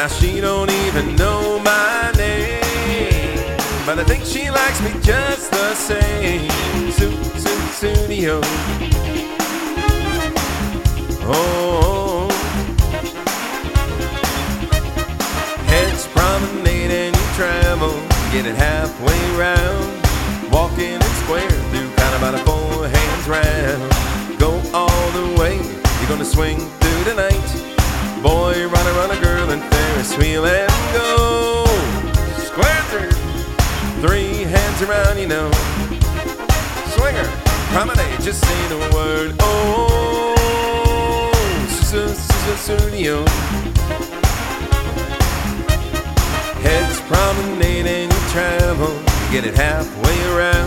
Now she don't even know my name, but I think she likes me just the same. Studio. Oh, heads promenade and you travel, get it halfway round, walking in square through kind of about a 4 hands round. Go all the way, you're gonna swing through the night. Boy, run a girl and Ferris wheel and go. Square through, 3 hands around, you know. Swinger, promenade, just say the word. Oh, studio. Heads promenade and you travel, get it halfway around.